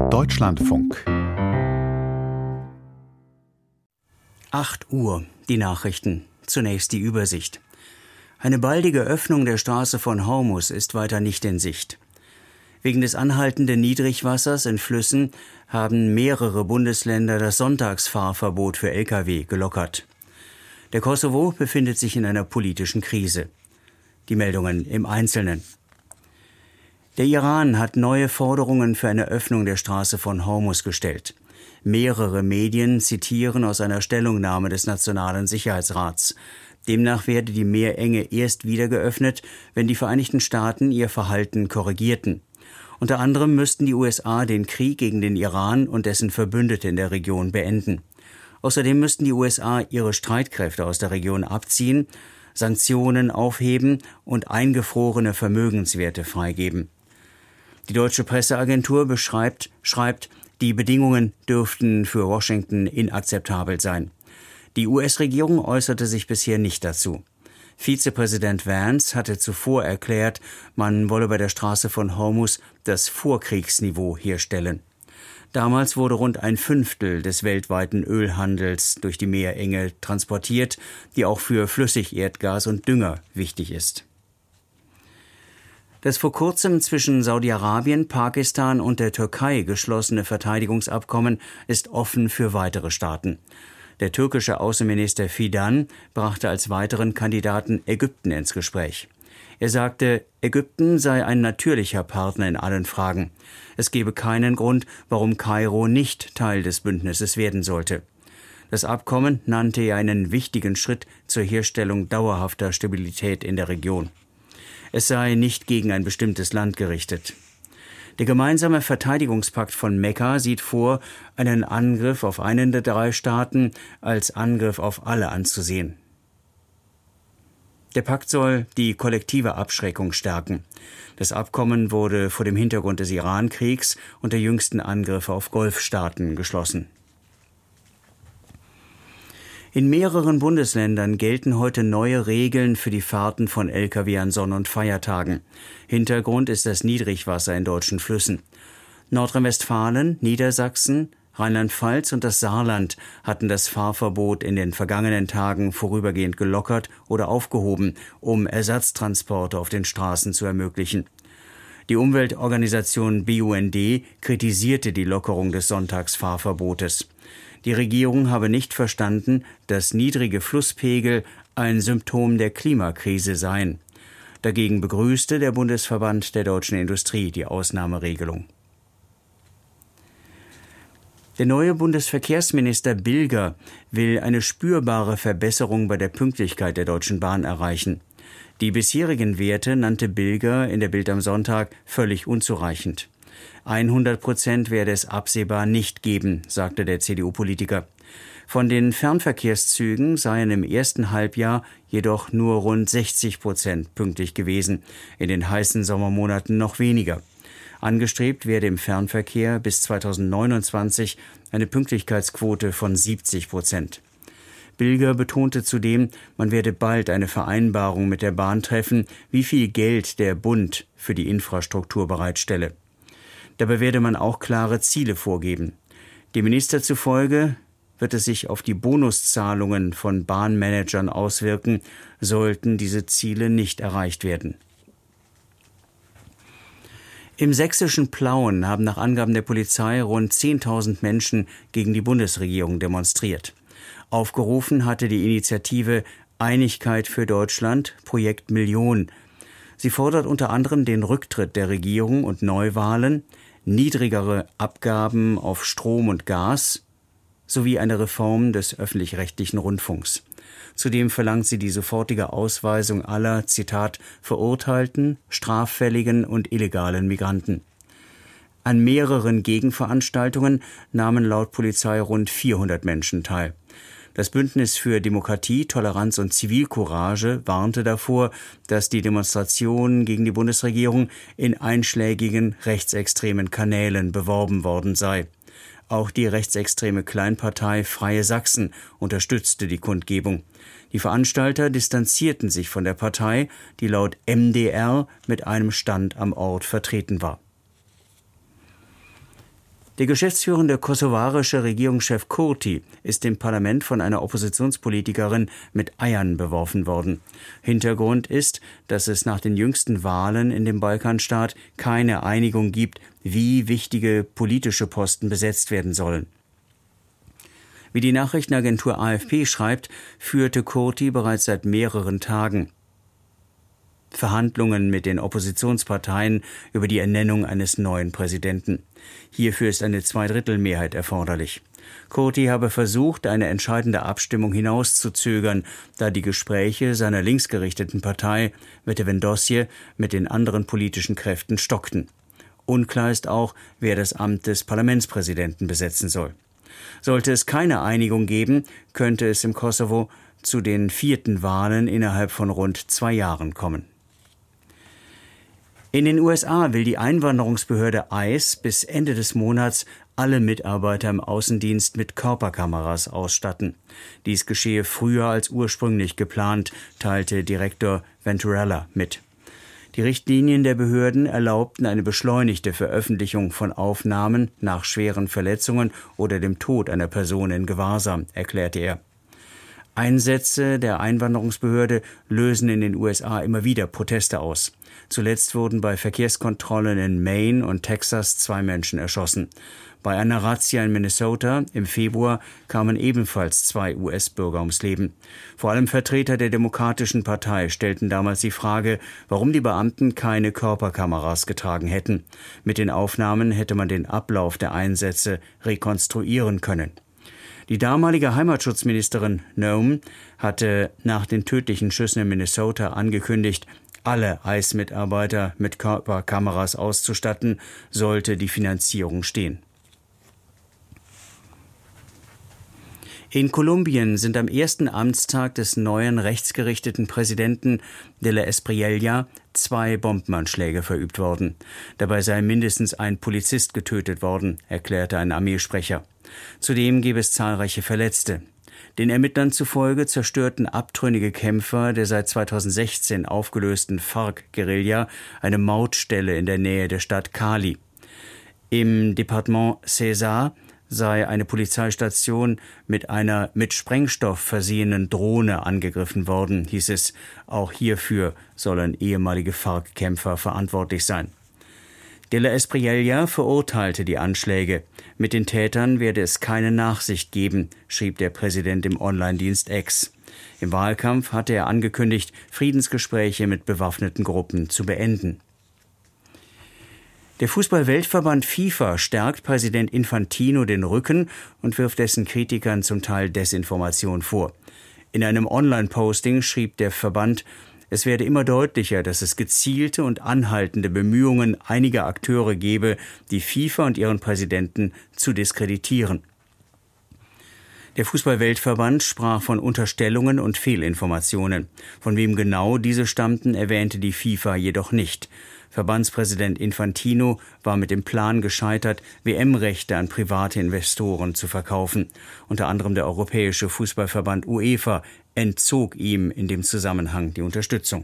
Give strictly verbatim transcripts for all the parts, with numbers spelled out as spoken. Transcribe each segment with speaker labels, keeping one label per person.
Speaker 1: Deutschlandfunk.
Speaker 2: acht Uhr, die Nachrichten. Zunächst die Übersicht. Eine baldige Öffnung der Straße von Hormuz ist weiter nicht in Sicht. Wegen des anhaltenden Niedrigwassers in Flüssen haben mehrere Bundesländer das Sonntagsfahrverbot für Lkw gelockert. Der Kosovo befindet sich in einer politischen Krise. Die Meldungen im Einzelnen. Der Iran hat neue Forderungen für eine Öffnung der Straße von Hormuz gestellt. Mehrere Medien zitieren aus einer Stellungnahme des Nationalen Sicherheitsrats. Demnach werde die Meerenge erst wieder geöffnet, wenn die Vereinigten Staaten ihr Verhalten korrigierten. Unter anderem müssten die U S A den Krieg gegen den Iran und dessen Verbündete in der Region beenden. Außerdem müssten die U S A ihre Streitkräfte aus der Region abziehen, Sanktionen aufheben und eingefrorene Vermögenswerte freigeben. Die deutsche Presseagentur beschreibt, schreibt, die Bedingungen dürften für Washington inakzeptabel sein. Die U S-Regierung äußerte sich bisher nicht dazu. Vizepräsident Vance hatte zuvor erklärt, man wolle bei der Straße von Hormuz das Vorkriegsniveau herstellen. Damals wurde rund ein Fünftel des weltweiten Ölhandels durch die Meerenge transportiert, die auch für Flüssigerdgas und Dünger wichtig ist. Das vor kurzem zwischen Saudi-Arabien, Pakistan und der Türkei geschlossene Verteidigungsabkommen ist offen für weitere Staaten. Der türkische Außenminister Fidan brachte als weiteren Kandidaten Ägypten ins Gespräch. Er sagte, Ägypten sei ein natürlicher Partner in allen Fragen. Es gebe keinen Grund, warum Kairo nicht Teil des Bündnisses werden sollte. Das Abkommen nannte er einen wichtigen Schritt zur Herstellung dauerhafter Stabilität in der Region. Es sei nicht gegen ein bestimmtes Land gerichtet. Der gemeinsame Verteidigungspakt von Mekka sieht vor, einen Angriff auf einen der drei Staaten als Angriff auf alle anzusehen. Der Pakt soll die kollektive Abschreckung stärken. Das Abkommen wurde vor dem Hintergrund des Iran-Kriegs und der jüngsten Angriffe auf Golfstaaten geschlossen. In mehreren Bundesländern gelten heute neue Regeln für die Fahrten von Lkw an Sonn- und Feiertagen. Hintergrund ist das Niedrigwasser in deutschen Flüssen. Nordrhein-Westfalen, Niedersachsen, Rheinland-Pfalz und das Saarland hatten das Fahrverbot in den vergangenen Tagen vorübergehend gelockert oder aufgehoben, um Ersatztransporte auf den Straßen zu ermöglichen. Die Umweltorganisation B U N D kritisierte die Lockerung des Sonntagsfahrverbotes. Die Regierung habe nicht verstanden, dass niedrige Flusspegel ein Symptom der Klimakrise seien. Dagegen begrüßte der Bundesverband der deutschen Industrie die Ausnahmeregelung. Der neue Bundesverkehrsminister Bilger will eine spürbare Verbesserung bei der Pünktlichkeit der Deutschen Bahn erreichen. Die bisherigen Werte nannte Bilger in der Bild am Sonntag völlig unzureichend. hundert Prozent werde es absehbar nicht geben, sagte der C D U-Politiker. Von den Fernverkehrszügen seien im ersten Halbjahr jedoch nur rund sechzig Prozent pünktlich gewesen, in den heißen Sommermonaten noch weniger. Angestrebt werde im Fernverkehr bis zweitausendneunundzwanzig eine Pünktlichkeitsquote von siebzig Prozent. Bilger betonte zudem, man werde bald eine Vereinbarung mit der Bahn treffen, wie viel Geld der Bund für die Infrastruktur bereitstelle. Dabei werde man auch klare Ziele vorgeben. Dem Minister zufolge wird es sich auf die Bonuszahlungen von Bahnmanagern auswirken, sollten diese Ziele nicht erreicht werden. Im sächsischen Plauen haben nach Angaben der Polizei rund zehntausend Menschen gegen die Bundesregierung demonstriert. Aufgerufen hatte die Initiative Einigkeit für Deutschland, Projekt Million. Sie fordert unter anderem den Rücktritt der Regierung und Neuwahlen, niedrigere Abgaben auf Strom und Gas sowie eine Reform des öffentlich-rechtlichen Rundfunks. Zudem verlangt sie die sofortige Ausweisung aller, Zitat, verurteilten, straffälligen und illegalen Migranten. An mehreren Gegenveranstaltungen nahmen laut Polizei rund vierhundert Menschen teil. Das Bündnis für Demokratie, Toleranz und Zivilcourage warnte davor, dass die Demonstration gegen die Bundesregierung in einschlägigen rechtsextremen Kanälen beworben worden sei. Auch die rechtsextreme Kleinpartei Freie Sachsen unterstützte die Kundgebung. Die Veranstalter distanzierten sich von der Partei, die laut M D R mit einem Stand am Ort vertreten war. Der geschäftsführende kosovarische Regierungschef Kurti ist im Parlament von einer Oppositionspolitikerin mit Eiern beworfen worden. Hintergrund ist, dass es nach den jüngsten Wahlen in dem Balkanstaat keine Einigung gibt, wie wichtige politische Posten besetzt werden sollen. Wie die Nachrichtenagentur A F P schreibt, führte Kurti bereits seit mehreren Tagen Verhandlungen mit den Oppositionsparteien über die Ernennung eines neuen Präsidenten. Hierfür ist eine Zweidrittelmehrheit erforderlich. Kurti habe versucht, eine entscheidende Abstimmung hinauszuzögern, da die Gespräche seiner linksgerichteten Partei Vetevendosje mit den anderen politischen Kräften stockten. Unklar ist auch, wer das Amt des Parlamentspräsidenten besetzen soll. Sollte es keine Einigung geben, könnte es im Kosovo zu den vierten Wahlen innerhalb von rund zwei Jahren kommen. In den U S A will die Einwanderungsbehörde I C E bis Ende des Monats alle Mitarbeiter im Außendienst mit Körperkameras ausstatten. Dies geschehe früher als ursprünglich geplant, teilte Direktor Venturella mit. Die Richtlinien der Behörden erlaubten eine beschleunigte Veröffentlichung von Aufnahmen nach schweren Verletzungen oder dem Tod einer Person in Gewahrsam, erklärte er. Einsätze der Einwanderungsbehörde lösen in den U S A immer wieder Proteste aus. Zuletzt wurden bei Verkehrskontrollen in Maine und Texas zwei Menschen erschossen. Bei einer Razzia in Minnesota im Februar kamen ebenfalls zwei U S-Bürger ums Leben. Vor allem Vertreter der Demokratischen Partei stellten damals die Frage, warum die Beamten keine Körperkameras getragen hätten. Mit den Aufnahmen hätte man den Ablauf der Einsätze rekonstruieren können. Die damalige Heimatschutzministerin Noem hatte nach den tödlichen Schüssen in Minnesota angekündigt, alle I C E-Mitarbeiter mit Körperkameras auszustatten, sollte die Finanzierung stehen. In Kolumbien sind am ersten Amtstag des neuen rechtsgerichteten Präsidenten de la Espriella zwei Bombenanschläge verübt worden. Dabei sei mindestens ein Polizist getötet worden, erklärte ein Armeesprecher. Zudem gebe es zahlreiche Verletzte. Den Ermittlern zufolge zerstörten abtrünnige Kämpfer der seit zweitausendsechzehn aufgelösten FARC-Guerilla eine Mautstelle in der Nähe der Stadt Cali. Im Departement Cesar sei eine Polizeistation mit einer mit Sprengstoff versehenen Drohne angegriffen worden, hieß es. Auch hierfür sollen ehemalige FARC-Kämpfer verantwortlich sein. De la Espriella verurteilte die Anschläge. Mit den Tätern werde es keine Nachsicht geben, schrieb der Präsident im Online-Dienst X. Im Wahlkampf hatte er angekündigt, Friedensgespräche mit bewaffneten Gruppen zu beenden. Der Fußball-Weltverband FIFA stärkt Präsident Infantino den Rücken und wirft dessen Kritikern zum Teil Desinformation vor. In einem Online-Posting schrieb der Verband, es werde immer deutlicher, dass es gezielte und anhaltende Bemühungen einiger Akteure gebe, die FIFA und ihren Präsidenten zu diskreditieren. Der Fußball-Weltverband sprach von Unterstellungen und Fehlinformationen. Von wem genau diese stammten, erwähnte die FIFA jedoch nicht. Verbandspräsident Infantino war mit dem Plan gescheitert, W M-Rechte an private Investoren zu verkaufen. Unter anderem der Europäische Fußballverband UEFA entzog ihm in dem Zusammenhang die Unterstützung.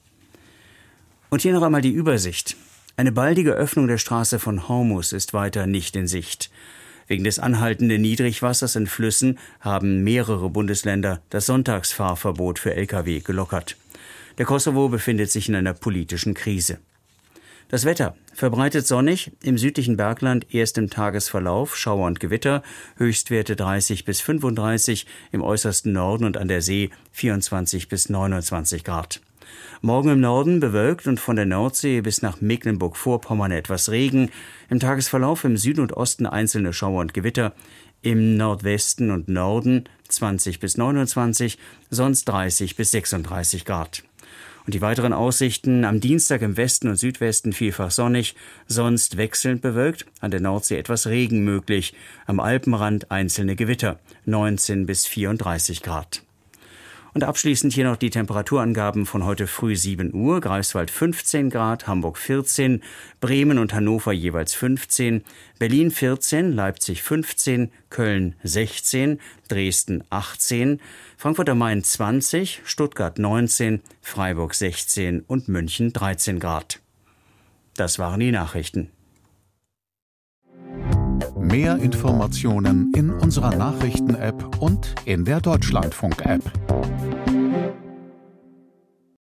Speaker 2: Und hier noch einmal die Übersicht. Eine baldige Öffnung der Straße von Hormuz ist weiter nicht in Sicht. Wegen des anhaltenden Niedrigwassers in Flüssen haben mehrere Bundesländer das Sonntagsfahrverbot für L K W gelockert. Der Kosovo befindet sich in einer politischen Krise. Das Wetter: verbreitet sonnig, im südlichen Bergland erst im Tagesverlauf Schauer und Gewitter, Höchstwerte dreißig bis fünfunddreißig, im äußersten Norden und an der See vierundzwanzig bis neunundzwanzig Grad. Morgen im Norden bewölkt und von der Nordsee bis nach Mecklenburg-Vorpommern etwas Regen, im Tagesverlauf im Süden und Osten einzelne Schauer und Gewitter, im Nordwesten und Norden zwanzig bis neunundzwanzig, sonst dreißig bis sechsunddreißig Grad. Und die weiteren Aussichten: am Dienstag im Westen und Südwesten vielfach sonnig, sonst wechselnd bewölkt, an der Nordsee etwas Regen möglich, am Alpenrand einzelne Gewitter, neunzehn bis vierunddreißig Grad. Und abschließend hier noch die Temperaturangaben von heute früh sieben Uhr. Greifswald fünfzehn Grad, Hamburg vierzehn, Bremen und Hannover jeweils fünfzehn, Berlin vierzehn, Leipzig fünfzehn, Köln sechzehn, Dresden achtzehn, Frankfurt am Main zwanzig, Stuttgart neunzehn, Freiburg sechzehn und München dreizehn Grad. Das waren die Nachrichten.
Speaker 1: Mehr Informationen in unserer Nachrichten-App und in der Deutschlandfunk-App.